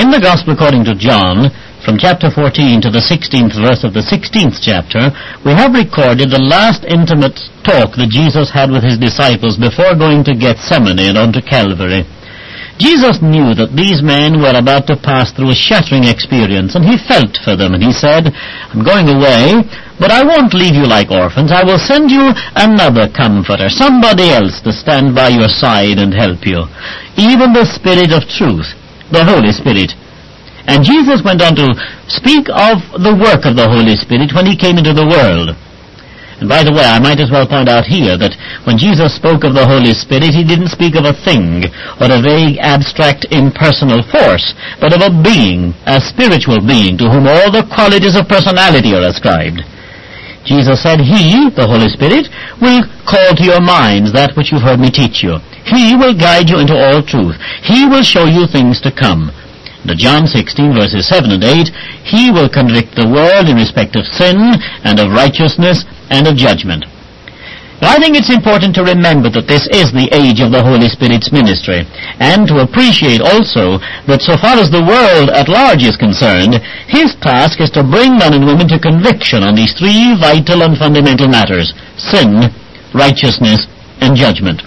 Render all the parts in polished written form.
In the Gospel according to John, from chapter 14 to the 16th verse of the 16th chapter, we have recorded the last intimate talk that Jesus had with his disciples before going to Gethsemane and on to Calvary. Jesus knew that these men were about to pass through a shattering experience, and he felt for them, and he said, "I'm going away, but I won't leave you like orphans. I will send you another comforter, somebody else to stand by your side and help you, even the Spirit of truth, the Holy Spirit." And Jesus went on to speak of the work of the Holy Spirit when he came into the world. And by the way, I might as well point out here that when Jesus spoke of the Holy Spirit, he didn't speak of a thing or a vague, abstract, impersonal force, but of a being, a spiritual being, to whom all the qualities of personality are ascribed. Jesus said, "He, the Holy Spirit, will call to your minds that which you've heard me teach you. He will guide you into all truth. He will show you things to come." The John 16 verses 7 and 8, "He will convict the world in respect of sin and of righteousness and of judgment." Now, I think it's important to remember that this is the age of the Holy Spirit's ministry, and to appreciate also that so far as the world at large is concerned, his task is to bring men and women to conviction on these three vital and fundamental matters: sin, righteousness, and judgment.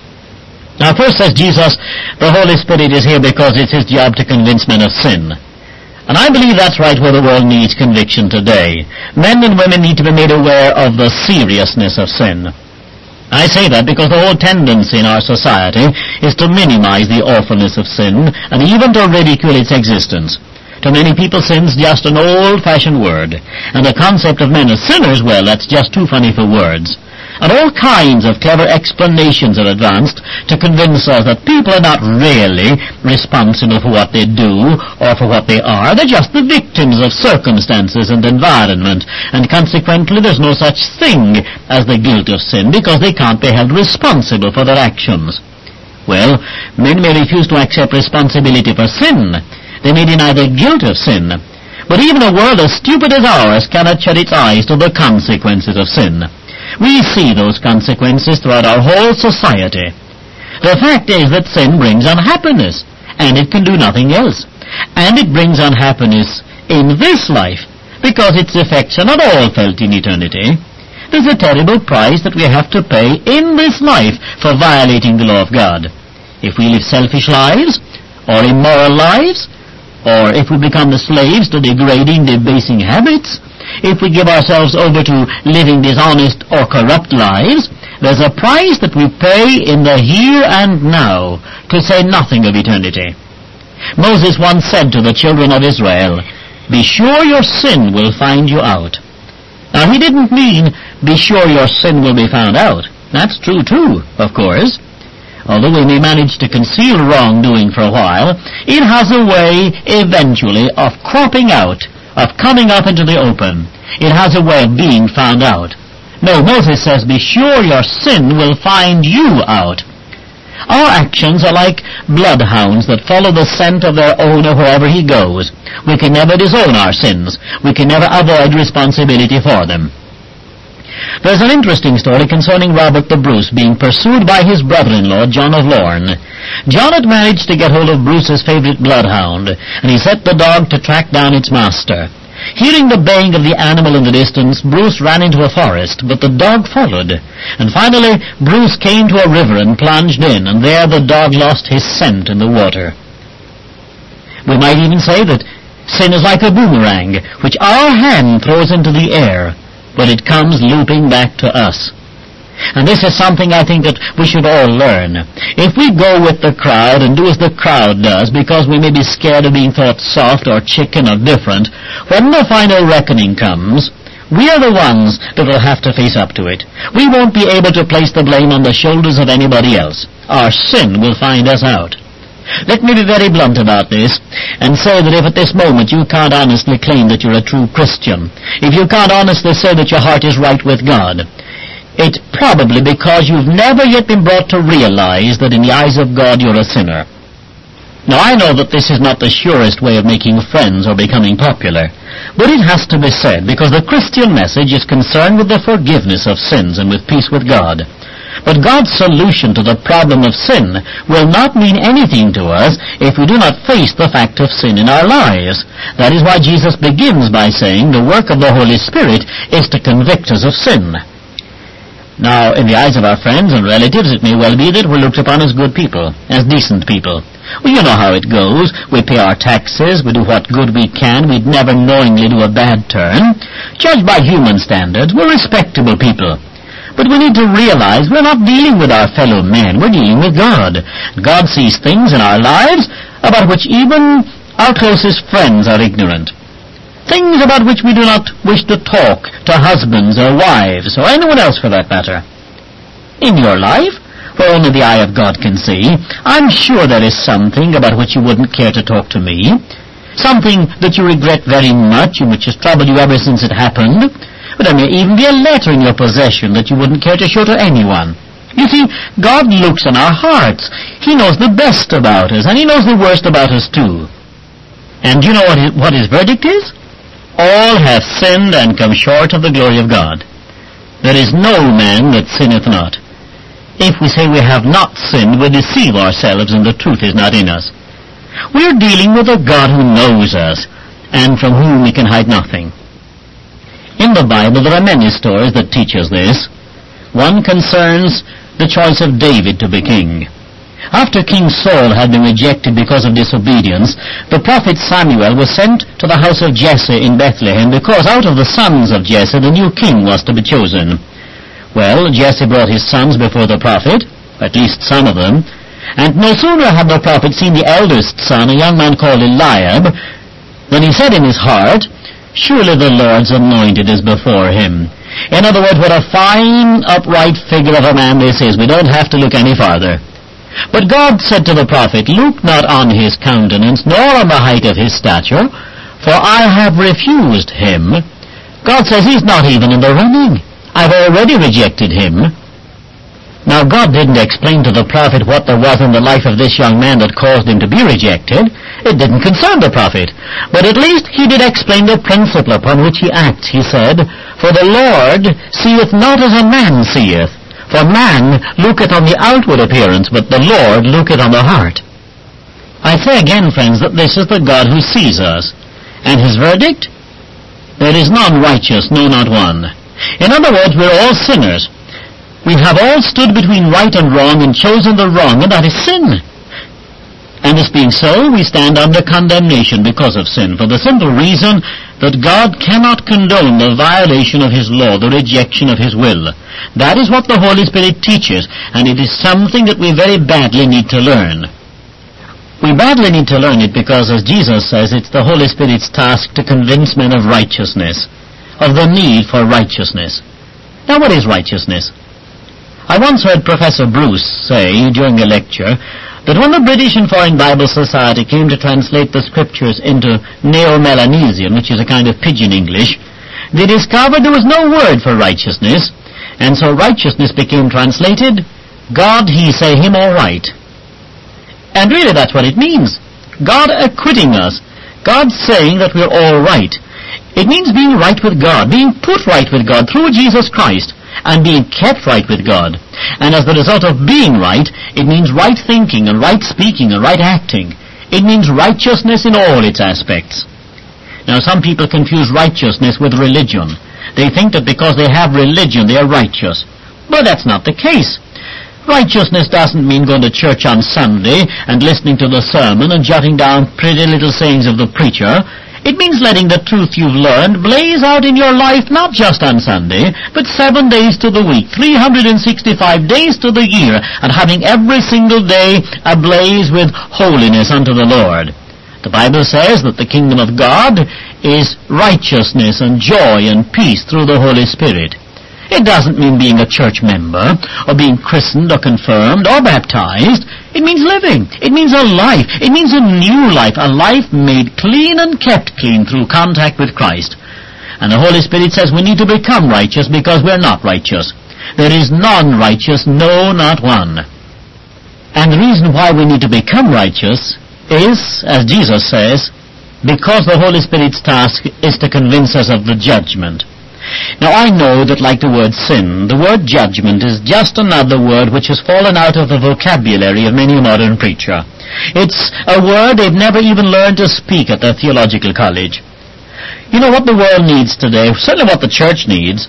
Now, first, says Jesus, the Holy Spirit is here because it's his job to convince men of sin. And I believe that's right where the world needs conviction today. Men and women need to be made aware of the seriousness of sin. I say that because the whole tendency in our society is to minimize the awfulness of sin and even to ridicule its existence. To many people, sin's just an old-fashioned word. And the concept of men as sinners, well, that's just too funny for words. And all kinds of clever explanations are advanced to convince us that people are not really responsible for what they do or for what they are. They're just the victims of circumstances and environment, and consequently there's no such thing as the guilt of sin because they can't be held responsible for their actions. Well, men may refuse to accept responsibility for sin. They may deny the guilt of sin. But even a world as stupid as ours cannot shut its eyes to the consequences of sin. We see those consequences throughout our whole society. The fact is that sin brings unhappiness, and it can do nothing else. And it brings unhappiness in this life, because its effects are not all felt in eternity. There's a terrible price that we have to pay in this life for violating the law of God. If we live selfish lives, or immoral lives, or if we become the slaves to degrading, debasing habits, if we give ourselves over to living dishonest or corrupt lives, there's a price that we pay in the here and now, to say nothing of eternity. Moses once said to the children of Israel, "Be sure your sin will find you out." Now, he didn't mean, be sure your sin will be found out. That's true too, of course. Although we may manage to conceal wrongdoing for a while, it has a way, eventually, of cropping out, of coming up into the open. It has a way of being found out. No, Moses says, "Be sure your sin will find you out." Our actions are like bloodhounds that follow the scent of their owner wherever he goes. We can never disown our sins. We can never avoid responsibility for them. There's an interesting story concerning Robert the Bruce being pursued by his brother-in-law, John of Lorne. John had managed to get hold of Bruce's favorite bloodhound, and he set the dog to track down its master. Hearing the baying of the animal in the distance, Bruce ran into a forest, but the dog followed. And finally, Bruce came to a river and plunged in, and there the dog lost his scent in the water. We might even say that sin is like a boomerang, which our hand throws into the air, but it comes looping back to us. And this is something I think that we should all learn. If we go with the crowd and do as the crowd does because we may be scared of being thought soft or chicken or different, when the final reckoning comes, we are the ones that will have to face up to it. We won't be able to place the blame on the shoulders of anybody else. Our sin will find us out. Let me be very blunt about this and say that if at this moment you can't honestly claim that you're a true Christian, if you can't honestly say that your heart is right with God, it's probably because you've never yet been brought to realize that in the eyes of God you're a sinner. Now, I know that this is not the surest way of making friends or becoming popular, but it has to be said because the Christian message is concerned with the forgiveness of sins and with peace with God. But God's solution to the problem of sin will not mean anything to us if we do not face the fact of sin in our lives. That is why Jesus begins by saying the work of the Holy Spirit is to convict us of sin. Now, in the eyes of our friends and relatives, it may well be that we're looked upon as good people, as decent people. Well, you know how it goes. We pay our taxes, we do what good we can, we'd never knowingly do a bad turn. Judged by human standards, we're respectable people. But we need to realize we're not dealing with our fellow men, we're dealing with God. God sees things in our lives about which even our closest friends are ignorant. Things about which we do not wish to talk to husbands or wives, or anyone else for that matter. In your life, where only the eye of God can see, I'm sure there is something about which you wouldn't care to talk to me, something that you regret very much and which has troubled you ever since it happened. But there may even be a letter in your possession that you wouldn't care to show to anyone. You see, God looks on our hearts. He knows the best about us, and He knows the worst about us too. And do you know what His verdict is? All have sinned and come short of the glory of God. There is no man that sinneth not. If we say we have not sinned, we deceive ourselves and the truth is not in us. We are dealing with a God who knows us and from whom we can hide nothing. In the Bible there are many stories that teach us this. One concerns the choice of David to be king. After King Saul had been rejected because of disobedience, the prophet Samuel was sent to the house of Jesse in Bethlehem because out of the sons of Jesse the new king was to be chosen. Well, Jesse brought his sons before the prophet, at least some of them, and no sooner had the prophet seen the eldest son, a young man called Eliab, than he said in his heart, "Surely the Lord's anointed is before him." In other words, what a fine, upright figure of a man this is. We don't have to look any farther. But God said to the prophet, "Look not on his countenance, nor on the height of his stature, for I have refused him." God says he's not even in the running. I've already rejected him. Now God didn't explain to the prophet what there was in the life of this young man that caused him to be rejected. It didn't concern the prophet. But at least he did explain the principle upon which he acts. He said, "For the Lord seeth not as a man seeth. For man looketh on the outward appearance, but the Lord looketh on the heart." I say again, friends, that this is the God who sees us. And His verdict? There is none righteous, no, not one. In other words, we're all sinners. We have all stood between right and wrong and chosen the wrong, and that is sin. And this being so, we stand under condemnation because of sin, for the simple reason that God cannot condone the violation of His law, the rejection of His will. That is what the Holy Spirit teaches, and it is something that we very badly need to learn. We badly need to learn it because, as Jesus says, it's the Holy Spirit's task to convince men of righteousness, of the need for righteousness. Now, what is righteousness? I once heard Professor Bruce say during a lecture that when the British and Foreign Bible Society came to translate the Scriptures into Neo-Melanesian, which is a kind of pidgin English, they discovered there was no word for righteousness, and so righteousness became translated, "God, He say Him all right." And really that's what it means. God acquitting us. God saying that we're all right. It means being right with God, being put right with God through Jesus Christ, and being kept right with God. And as the result of being right, it means right thinking and right speaking and right acting. It means righteousness in all its aspects. Now, some people confuse righteousness with religion. They think that because they have religion, they are righteous. But that's not the case. Righteousness doesn't mean going to church on Sunday and listening to the sermon and jotting down pretty little sayings of the preacher. It means letting the truth you've learned blaze out in your life not just on Sunday, but 7 days to the week, 365 days to the year, and having every single day ablaze with holiness unto the Lord. The Bible says that the kingdom of God is righteousness and joy and peace through the Holy Spirit. It doesn't mean being a church member, or being christened or confirmed or baptized. It means living. It means a life. It means a new life, a life made clean and kept clean through contact with Christ. And the Holy Spirit says we need to become righteous because we're not righteous. There is none righteous, no, not one. And the reason why we need to become righteous is, as Jesus says, because the Holy Spirit's task is to convince us of the judgment. Now I know that like the word sin, the word judgment is just another word which has fallen out of the vocabulary of many a modern preacher. It's a word they've never even learned to speak at their theological college. You know what the world needs today, certainly what the church needs,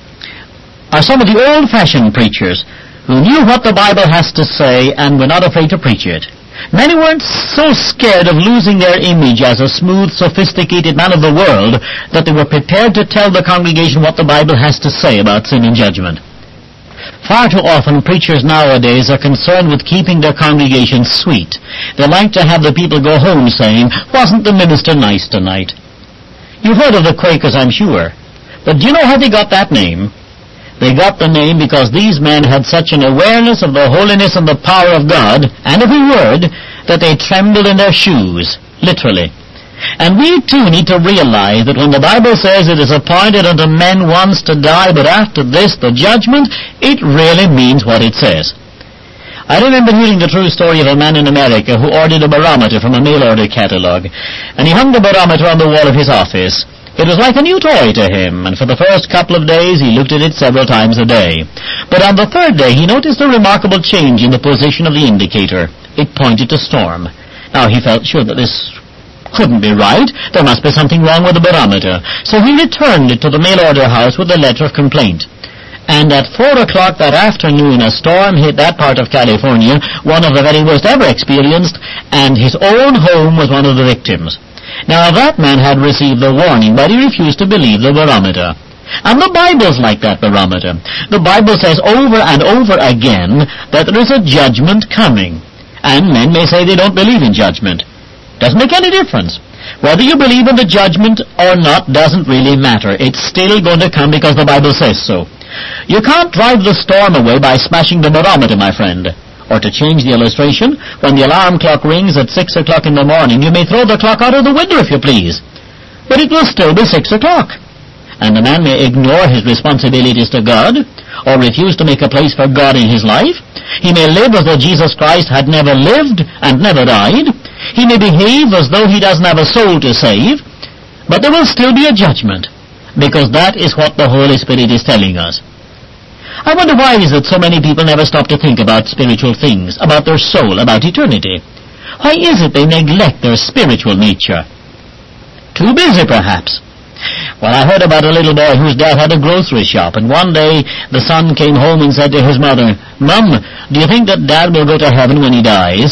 are some of the old-fashioned preachers who knew what the Bible has to say and were not afraid to preach it. Many weren't so scared of losing their image as a smooth, sophisticated man of the world that they were prepared to tell the congregation what the Bible has to say about sin and judgment. Far too often, preachers nowadays are concerned with keeping their congregation sweet. They like to have the people go home saying, "Wasn't the minister nice tonight?" You've heard of the Quakers, I'm sure. But do you know how they got that name? They got the name because these men had such an awareness of the holiness and the power of God, and of His Word, that they trembled in their shoes, literally. And we too need to realize that when the Bible says it is appointed unto men once to die, but after this the judgment, it really means what it says. I remember hearing the true story of a man in America who ordered a barometer from a mail-order catalog, and he hung the barometer on the wall of his office. It was like a new toy to him, and for the first couple of days he looked at it several times a day. But on the third day he noticed a remarkable change in the position of the indicator. It pointed to storm. Now he felt sure that this couldn't be right. There must be something wrong with the barometer. So he returned it to the mail-order house with a letter of complaint. And at 4 o'clock that afternoon, a storm hit that part of California, one of the very worst ever experienced, and his own home was one of the victims. Now, that man had received the warning, but he refused to believe the barometer. And the Bible's like that barometer. The Bible says over and over again that there is a judgment coming. And men may say they don't believe in judgment. Doesn't make any difference. Whether you believe in the judgment or not doesn't really matter. It's still going to come because the Bible says so. You can't drive the storm away by smashing the barometer, my friend. Or to change the illustration, when the alarm clock rings at 6 o'clock in the morning, you may throw the clock out of the window if you please. But it will still be 6 o'clock. And a man may ignore his responsibilities to God, or refuse to make a place for God in his life. He may live as though Jesus Christ had never lived and never died. He may behave as though he doesn't have a soul to save. But there will still be a judgment, because that is what the Holy Spirit is telling us. I wonder why is it so many people never stop to think about spiritual things, about their soul, about eternity? Why is it they neglect their spiritual nature? Too busy, perhaps. Well, I heard about a little boy whose dad had a grocery shop, and one day the son came home and said to his mother, "Mom, do you think that Dad will go to heaven when he dies?"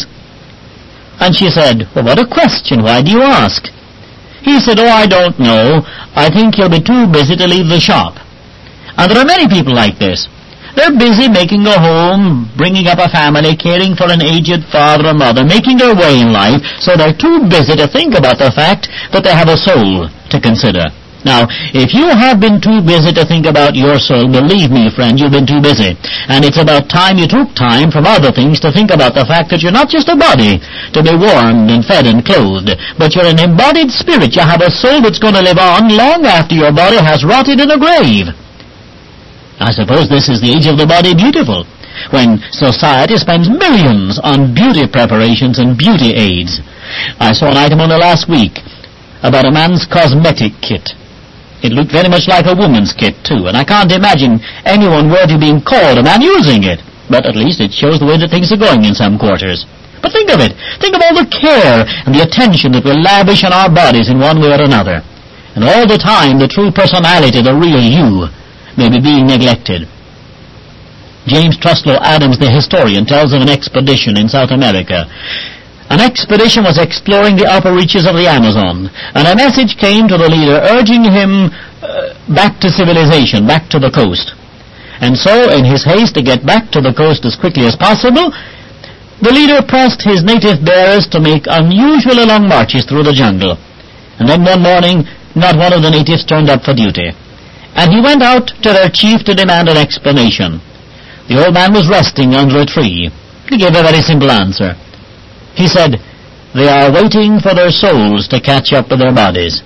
And she said, "Well, what a question. Why do you ask?" He said, "Oh, I don't know. I think he'll be too busy to leave the shop." And there are many people like this. They're busy making a home, bringing up a family, caring for an aged father or mother, making their way in life, so they're too busy to think about the fact that they have a soul to consider. Now, if you have been too busy to think about your soul, believe me, friend, you've been too busy. And it's about time you took time from other things to think about the fact that you're not just a body to be warmed and fed and clothed, but you're an embodied spirit. You have a soul that's going to live on long after your body has rotted in a grave. I suppose this is the age of the body beautiful, when society spends millions on beauty preparations and beauty aids. I saw an item on the last week about a man's cosmetic kit. It looked very much like a woman's kit, too, and I can't imagine anyone worthy of being called a man using it. But at least it shows the way that things are going in some quarters. But think of it. Think of all the care and the attention that we lavish on our bodies in one way or another. And all the time, the true personality, the real you, may be being neglected. James Truslow Adams, the historian, tells of an expedition in South America. An expedition was exploring the upper reaches of the Amazon, and a message came to the leader urging him back to civilization, back to the coast. And so, in his haste to get back to the coast as quickly as possible, the leader pressed his native bearers to make unusually long marches through the jungle. And then one morning, not one of the natives turned up for duty. And he went out to their chief to demand an explanation. The old man was resting under a tree. He gave a very simple answer. He said, "They are waiting for their souls to catch up with their bodies."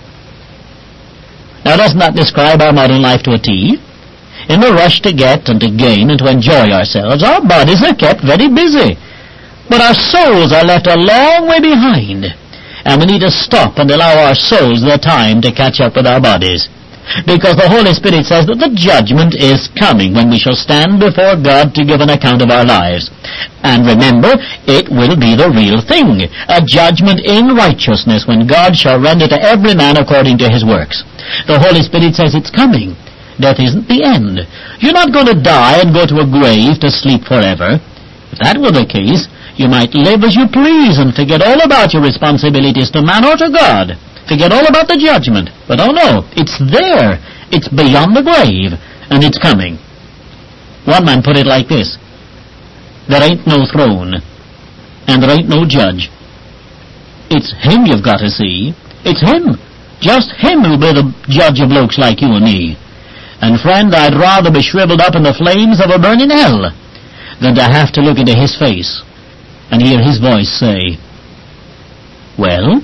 Now, doesn't that describe our modern life to a T? In the rush to get and to gain and to enjoy ourselves, our bodies are kept very busy. But our souls are left a long way behind. And we need to stop and allow our souls the time to catch up with our bodies. Because the Holy Spirit says that the judgment is coming when we shall stand before God to give an account of our lives. And remember, it will be the real thing, a judgment in righteousness when God shall render to every man according to his works. The Holy Spirit says it's coming. Death isn't the end. You're not going to die and go to a grave to sleep forever. If that were the case, you might live as you please and forget all about your responsibilities to man or to God. Forget all about the judgment. But oh no, it's there. It's beyond the grave, and it's coming. One man put it like this: there ain't no throne, and there ain't no judge. It's him you've got to see. It's him. Just him who'll be the judge of blokes like you and me. And friend, I'd rather be shriveled up in the flames of a burning hell than to have to look into his face and hear his voice say, well,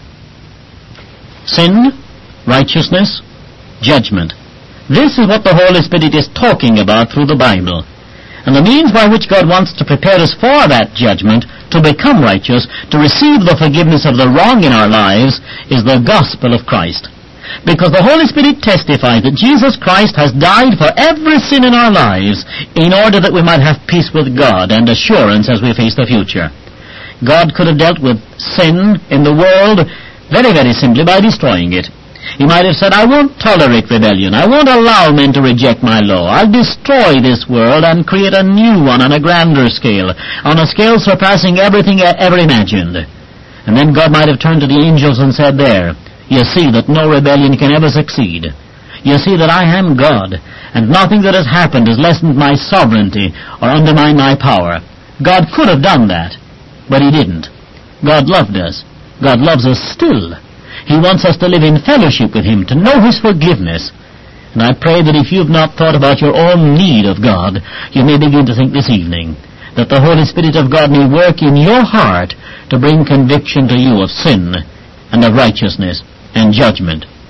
sin, righteousness, judgment. This is what the Holy Spirit is talking about through the Bible. And the means by which God wants to prepare us for that judgment, to become righteous, to receive the forgiveness of the wrong in our lives, is the gospel of Christ. Because the Holy Spirit testifies that Jesus Christ has died for every sin in our lives in order that we might have peace with God and assurance as we face the future. God could have dealt with sin in the world very, very simply by destroying it. He might have said, I won't tolerate rebellion. I won't allow men to reject my law. I'll destroy this world and create a new one on a grander scale, on a scale surpassing everything I ever imagined. And then God might have turned to the angels and said, there, you see that no rebellion can ever succeed. You see that I am God, and nothing that has happened has lessened my sovereignty or undermined my power. God could have done that, but He didn't. God loved us. God loves us still. He wants us to live in fellowship with Him, to know His forgiveness. And I pray that if you've not thought about your own need of God, you may begin to think this evening that the Holy Spirit of God may work in your heart to bring conviction to you of sin and of righteousness and judgment.